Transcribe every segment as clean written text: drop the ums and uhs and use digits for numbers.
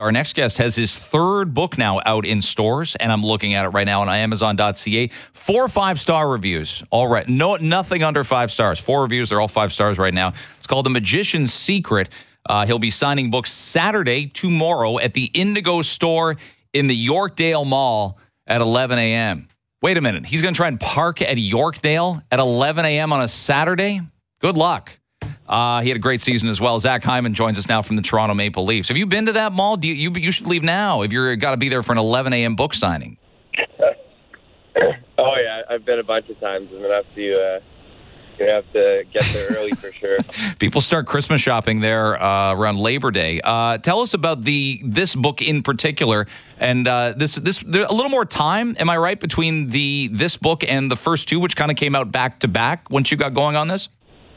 Our next guest has his third book now out in stores, and I'm looking at it right now on Amazon.ca. 4 5-star reviews. All right. Nothing under 5 stars. 4 reviews. They're all 5 stars right now. It's called The Magician's Secret. He'll be signing books Saturday, tomorrow, at the Indigo store in the Yorkdale Mall at 11 a.m. Wait a minute. He's going to try and park at Yorkdale at 11 a.m. on a Saturday? Good luck. He had a great season as well. Zach Hyman joins us now from the Toronto Maple Leafs. Have you been to that mall? You should leave now if you're got to be there for an 11 a.m. book signing. Oh, yeah. I've been a bunch of times. I'm going to have to get there early for sure. People start Christmas shopping there around Labor Day. Tell us about this book in particular, and this a little more time. Am I right between this book and the first two, which kind of came out back to back once you got going on this?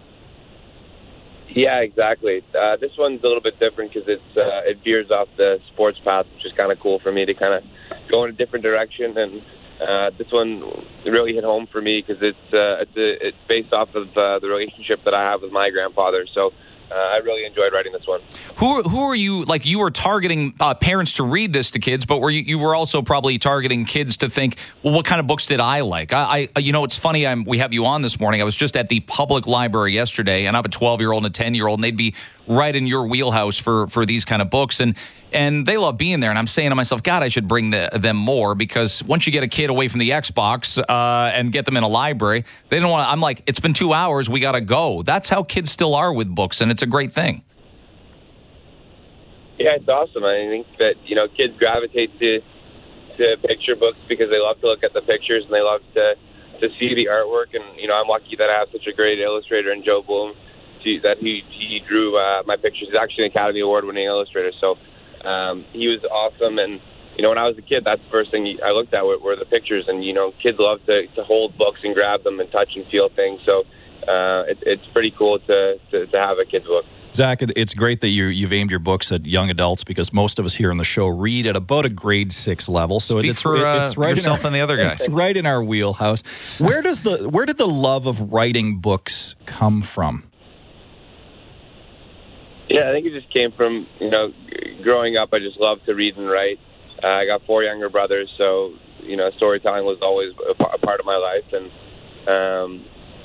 Yeah, exactly. This one's a little bit different because it veers off the sports path, which is kind of cool for me to kind of go in a different direction. And this one really hit home for me because it's based off of the relationship that I have with my grandfather. So I really enjoyed writing this one. Who are you? Like, you were targeting parents to read this to kids, but you were also probably targeting kids to think, well, what kind of books did I like? It's funny. We have you on this morning. I was just at the public library yesterday, and I have a 12-year-old and a 10-year-old, and they'd be right in your wheelhouse for these kind of books, and they love being there. And I'm saying to myself, God, I should bring them more, because once you get a kid away from the Xbox and get them in a library, they don't want to. I'm like, it's been 2 hours, we got to go. That's how kids still are with books, and it's a great thing. Yeah, it's awesome. I think that kids gravitate to picture books because they love to look at the pictures and they love to see the artwork. And I'm lucky that I have such a great illustrator in Joe Bloom. That he drew my pictures. He's actually an Academy Award-winning illustrator, so he was awesome. And when I was a kid, that's the first thing I looked at were the pictures. And kids love to hold books and grab them and touch and feel things. So it's pretty cool to have a kid's book. Zach, it's great that you've aimed your books at young adults, because most of us here on the show read at about a grade 6 level. So it's right yourself and the other guy. It's right in our wheelhouse. Where did the love of writing books come from? Yeah, I think it just came from, growing up, I just loved to read and write. I got 4 younger brothers, so, storytelling was always a part of my life. And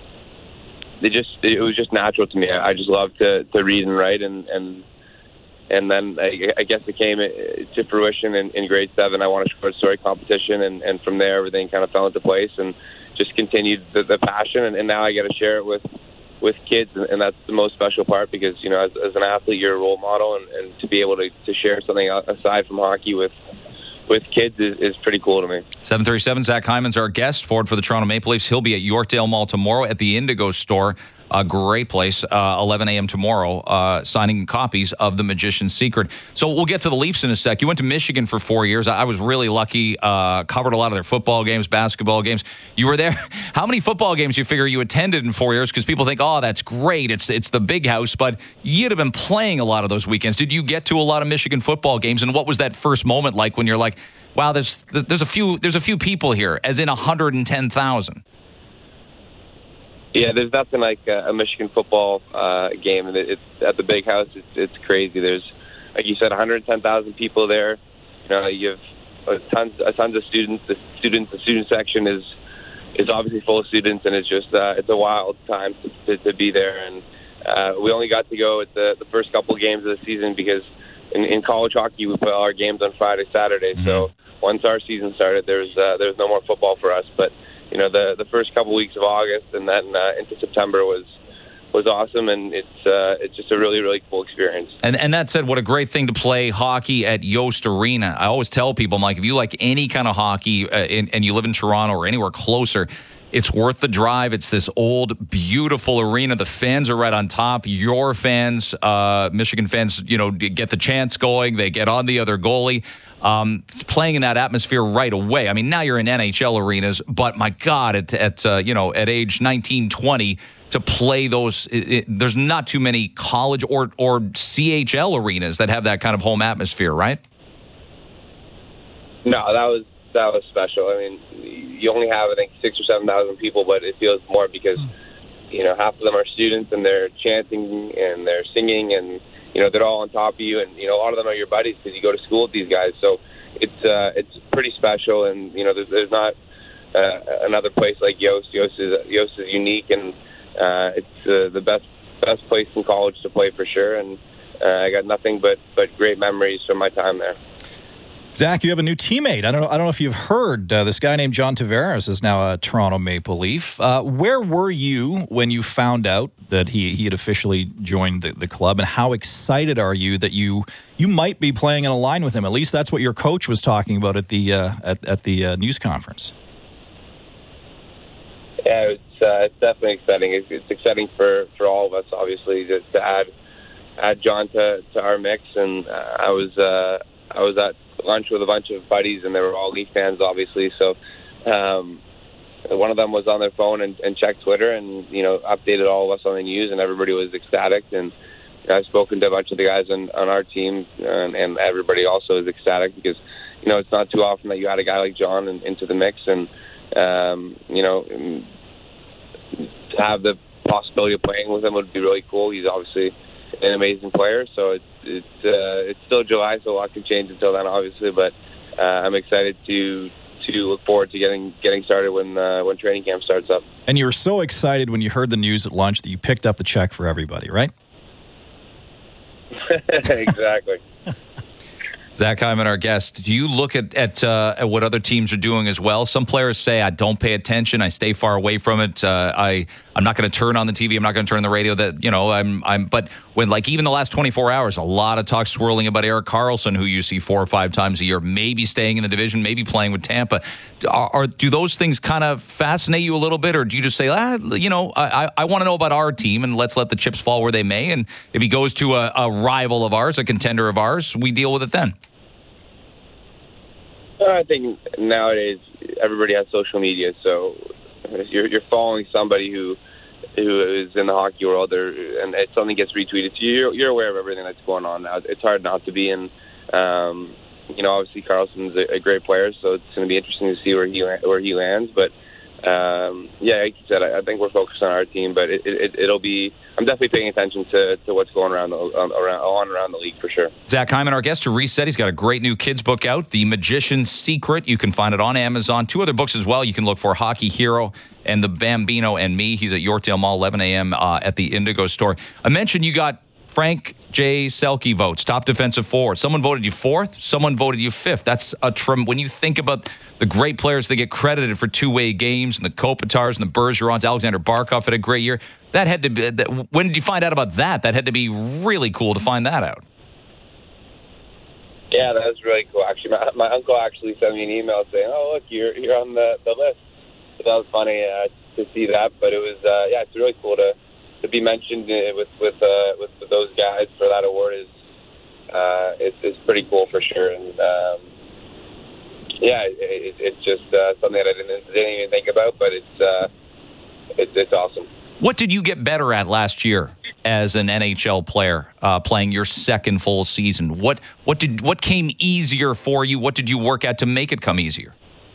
it was just natural to me. I just loved to read and write. And then I guess it came to fruition in grade 7. I won a short story competition, and from there, everything kind of fell into place and just continued the passion. And now I get to share it with kids, and that's the most special part, because as an athlete, you're a role model, and to be able to share something aside from hockey with kids is pretty cool to me. 7:37, Zach Hyman's our guest, forward for the Toronto Maple Leafs. He'll be at Yorkdale Mall tomorrow at the Indigo store. A great place, 11 a.m. tomorrow, signing copies of The Magician's Secret. So we'll get to the Leafs in a sec. You went to Michigan for 4 years. I was really lucky, covered a lot of their football games, basketball games. You were there. How many football games you figure you attended in 4 years? Because people think, oh, that's great. It's the big house. But you'd have been playing a lot of those weekends. Did you get to a lot of Michigan football games? And what was that first moment like when you're like, wow, there's a few people here, as in 110,000? Yeah, there's nothing like a Michigan football game. It's at the big house. It's crazy. There's, like you said, 110,000 people there. You have tons of students. The student section is obviously full of students, and it's a wild time to be there. And we only got to go at the first couple of games of the season, because in college hockey we put all our games on Friday, Saturday. Mm-hmm. So once our season started, there's no more football for us. But the first couple weeks of August and then into September was awesome, and it's just a really, really cool experience. And that said, what a great thing to play hockey at Yost Arena. I always tell people, I'm like, if you like any kind of hockey and you live in Toronto or anywhere closer, it's worth the drive. It's this old, beautiful arena. The fans are right on top. Your fans, Michigan fans, get the chants going. They get on the other goalie. Playing in that atmosphere right away. I mean, now you're in NHL arenas, but my God, at age 19, 20, to play those, there's not too many college or CHL arenas that have that kind of home atmosphere, right? No, that was special. I mean, you only have, I think, 6,000 or 7,000 people, but it feels more because, half of them are students, and they're chanting and they're singing, and they're all on top of you, and a lot of them are your buddies because you go to school with these guys. So it's pretty special, and there's not another place like Yost. Yost is unique, and it's the best place in college to play for sure. And I got nothing but great memories from my time there. Zach, you have a new teammate. I don't know if you've heard. This guy named John Tavares is now a Toronto Maple Leaf. Where were you when you found out that he had officially joined the club, and how excited are you that you might be playing in a line with him? At least that's what your coach was talking about at the news conference. Yeah, it's definitely exciting. It's exciting for all of us, obviously, just to add John to our mix. And I was at lunch with a bunch of buddies, and they were all Leaf fans, obviously. So one of them was on their phone and checked Twitter and updated all of us on the news, and everybody was ecstatic. And I've spoken to a bunch of the guys on our team, and everybody also is ecstatic because it's not too often that you add a guy like John into the mix, and to have the possibility of playing with him would be really cool. He's obviously an amazing player, so it's still July, so a lot can change until then, obviously. But I'm excited to look forward to getting started when training camp starts up. And you were so excited when you heard the news at lunch that you picked up the check for everybody, right? Exactly. Zach Hyman, our guest. Do you look at what other teams are doing as well? Some players say, I don't pay attention. I stay far away from it. I'm not going to turn on the TV. I'm not going to turn on the radio. But when, like, even the last 24 hours, a lot of talk swirling about Erik Karlsson, who you see 4 or 5 times a year, maybe staying in the division, maybe playing with Tampa. Do those things kind of fascinate you a little bit, or do you just say, I want to know about our team, and let's let the chips fall where they may, and if he goes to a rival of ours, a contender of ours, we deal with it then? I think nowadays everybody has social media, so you're following somebody who is in the hockey world, and if something gets retweeted to you, you're aware of everything that's going on now. It's hard not to be. And obviously Karlsson's a great player, so it's going to be interesting to see where he lands. But like you said, I think we're focused on our team, but it'll be. I'm definitely paying attention to what's going around the league for sure. Zach Hyman, our guest, to reset. He's got a great new kids book out, The Magician's Secret. You can find it on Amazon. 2 other books as well. You can look for Hockey Hero and The Bambino and Me. He's at Yorkdale Mall, 11 a.m. At the Indigo store. I mentioned you got Frank J. Selke votes, top defensive forward. Someone voted you 4th. Someone voted you 5th. That's when you think about the great players that get credited for two-way games, and the Kopitars and the Bergerons. Alexander Barkov had a great year. That had to be. When did you find out about that? That had to be really cool to find that out. Yeah, that was really cool. Actually, my uncle actually sent me an email saying, "Oh, look, you're on the list." So that was funny to see that. But it was it's really cool to be mentioned with those guys for that award is pretty cool for sure. And it's just something that I didn't even think about, but it's awesome. What did you get better at last year as an NHL player, playing your second full season? What came easier for you? What did you work at to make it come easier?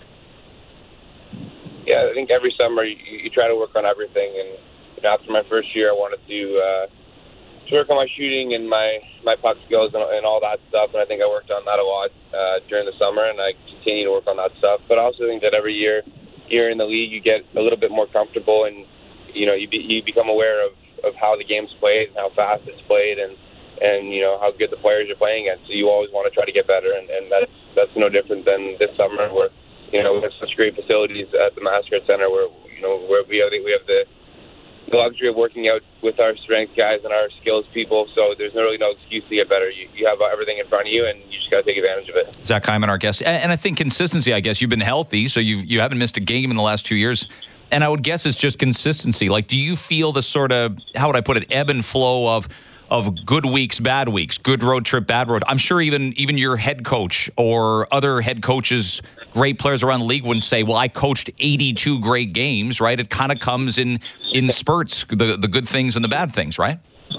Yeah, I think every summer you try to work on everything, and after my first year, I wanted to work on my shooting and my puck skills and all that stuff, and I think I worked on that a lot during the summer, and I continue to work on that stuff. But I also think that every year here in the league, you get a little bit more comfortable, and you become aware of how the game's played and how fast it's played, and how good the players you're playing against. So you always want to try to get better, and that's no different than this summer, where we have such great facilities at the Massacre Center, where we have the luxury of working out with our strength guys and our skills people. So there's really no excuse to get better. You have everything in front of you, and you just got to take advantage of it. Zach Hyman, our guest, and I think consistency. I guess you've been healthy, so you haven't missed a game in the last 2 years. And I would guess it's just consistency. Like, do you feel the sort of, how would I put it, ebb and flow of good weeks, bad weeks, good road trip, bad road? I'm sure even your head coach or other head coaches, great players around the league wouldn't say, well, I coached 82 great games, right? It kind of comes in spurts, the good things and the bad things, right?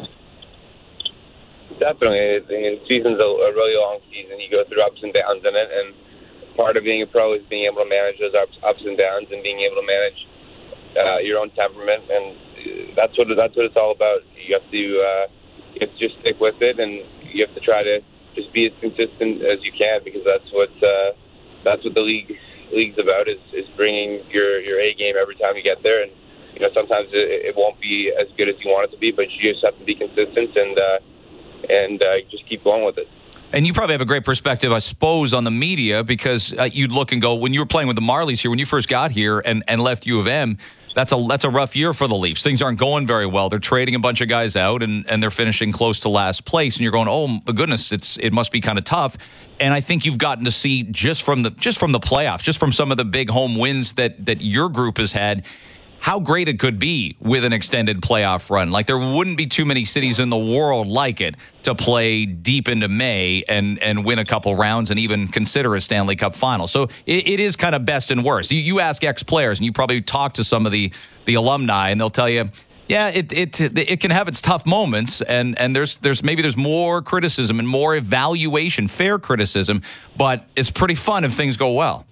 Definitely. The season's a really long season. You go through ups and downs in it, and part of being a pro is being able to manage those ups and downs and being able to manage your own temperament, and that's what it's all about. You have to you have to just stick with it, and you have to try to just be as consistent as you can, because that's what the league's about, is bringing your A game every time you get there. And sometimes it won't be as good as you want it to be, but you just have to be consistent and just keep going with it. And you probably have a great perspective, I suppose, on the media, because you'd look and go, when you were playing with the Marlies here, when you first got here and left U of M, that's a rough year for the Leafs. Things aren't going very well. They're trading a bunch of guys out, and they're finishing close to last place. And you're going, oh my goodness, it must be kind of tough. And I think you've gotten to see just from the playoffs, just from some of the big home wins that your group has had, how great it could be with an extended playoff run. Like, there wouldn't be too many cities in the world like it to play deep into May and win a couple rounds and even consider a Stanley Cup final. So it is kind of best and worst. You ask ex-players, and you probably talk to some of the alumni, and they'll tell you, yeah, it can have its tough moments, and there's more criticism and more evaluation, fair criticism, but it's pretty fun if things go well.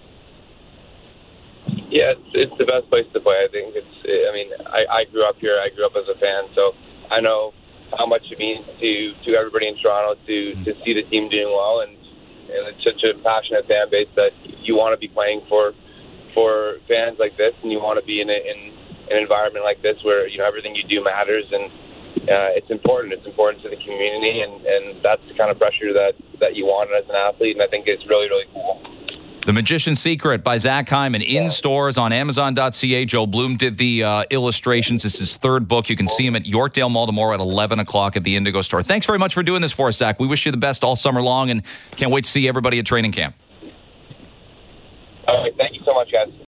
Yeah, it's the best place to play. I think I grew up here. I grew up as a fan, so I know how much it means to everybody in Toronto to see the team doing well, and it's such a passionate fan base that you want to be playing for fans like this, and you want to be in an environment like this where everything you do matters, and it's important. It's important to the community, and that's the kind of pressure that you want as an athlete, and I think it's really, really cool. The Magician's Secret by Zach Hyman, in stores on Amazon.ca. Joe Bloom did the illustrations. This is his third book. You can see him at Yorkdale Mall tomorrow at 11 o'clock at the Indigo Store. Thanks very much for doing this for us, Zach. We wish you the best all summer long, and can't wait to see everybody at training camp. All right. Thank you so much, guys.